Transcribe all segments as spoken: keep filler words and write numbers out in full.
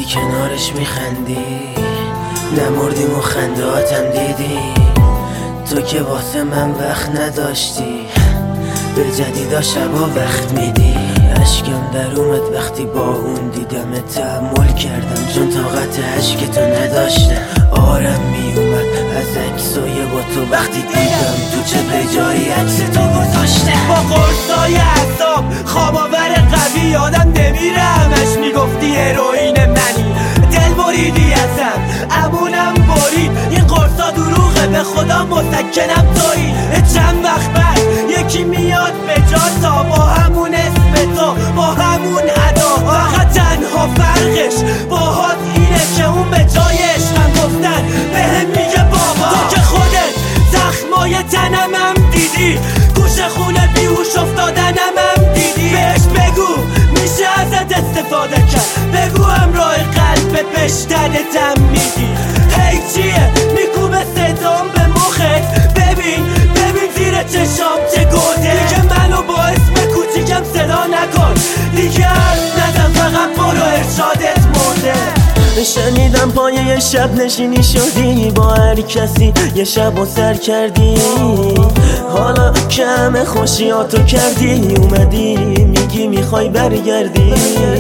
بودی کنارش میخندی، نمردیم و خندهاتم دیدی. تو که واسه من وقت نداشتی، به جدیدا شبا وقت میدی. اشکم در اومد وقتی با اون دیدم، تحمل کردم چون طاقت عشق تو نداشتم. آرم میومد از عکسای با تو وقتی دیدم تو چه به جایی عکس تو گذاشتم. با قرصای عذاب خواب آور قوی یادم نمیره، همش میگفتی هروئین منی. دل بریدی ازم امونم برید، این قرصا دروغه به خدا مسکنم تویی. چند وقت بعد یکی میاد به جا تا با همون اسم تو با همون ادا، فقط تنها فرقش باهات اینه که اون به جای عشقم گفتن بهم میگه بابا. تو که خودت زخمای تنم هم دیدی، گوش خونه بیهوش افتادنم هم دیدی. بهش بگو میشه ازت استفاده کرد، بگو همراه قلب بشتنتم میدی. هی چیه میکوبه صدام به مخت، ببین ببین زیر چشام چه گوده. دیگه منو با اسم کوچیکم صدا نکن، دیگه حرف نزن، فقط برو ارشادت مرده. شنیدم پایه یه شب نشینی شدی، با هر کسی یه شب و سر کردی. حالا که همه خوشیاتو کردی، اومدی میگی میخوای برگردی.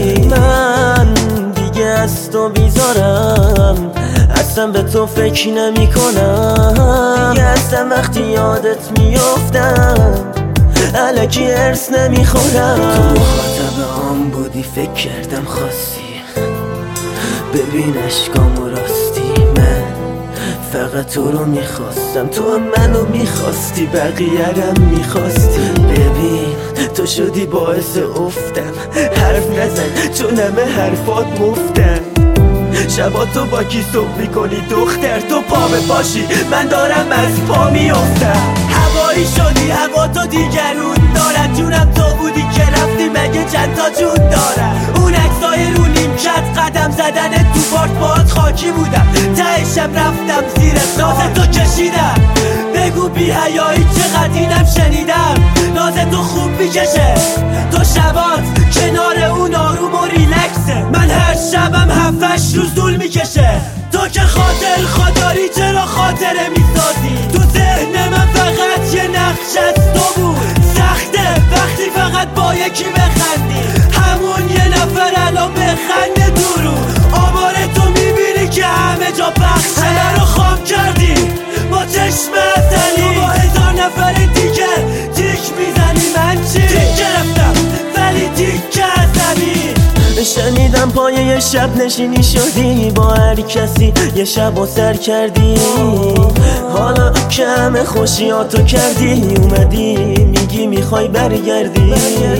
من دیگه از تو بیزارم، اصلا به تو فکر نمی کنم. دیگه اصلا وقتی یادت میافتم الکی ارس نمیخورم. تو مخاطب هم بودی فکر کردم خواستی، ببین اشکامو راستی. من فقط تو رو میخواستم، تو هم منو میخواستی، بقیه‌رم میخواستی. ببین تو شدی باعث افتم، حرف نزن چون همه حرفات مفتن. شبا تو با کی صبح میکنی دختر، تو پا به پاشی من دارم از پا میافتم. هوایی شدی هوا تو دیگرون دارد، جونم تو بودی که رفتی مگه چند تا جون دارد. اون عکسای رو نیمکت قدم زدن تو پارک باهات خاکی بودم، ته شب رفتم زیر ناز تو کشیدم. بگو بی حیایی چقدر اینم شنیدم، ناز تو خوب میکشه، تو شبات کنار اون آروم و ریلکسه. من هر شبم هفتش روز طول میکشه، تو که خاطر خداری چرا خاطره میسازی. تو ذهن من فقط یه نقش از تو بود، سخته وقتی فقط با یکی بخندی. همون یه نفر الان بخنده تو رو، آمار تو میبینی که همه جا بخشه. همه رو خواب کردی با چشم ازلی، تو با هزار نفر دیگه تیک میزنی. من چی؟ تیک گرفتم ولی تیک عصبی. شنیدم پایه یه شب نشینی شدی، با هر کسی یه شب و سر کردی. حالا که همه خوشیاتو کردی، اومدی میگی میخوای برگردی.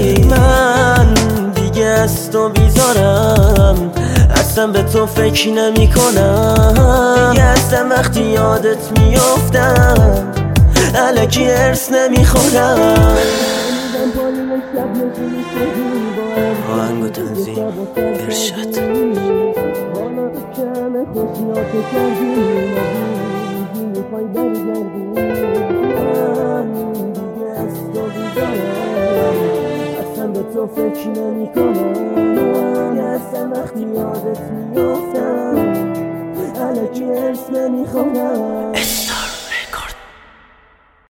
من دیگه از تو بیزارم، اصلا به تو فکر نمی کنم. دیگه اصلا وقتی یادت میافتم الکی ارس نمیخورم. آهنگ و تنظیم ارشاد. اصلا به تو فکر نمی کنم، اصلا وقتی یادت میافتم الکی ارس نمیخورم.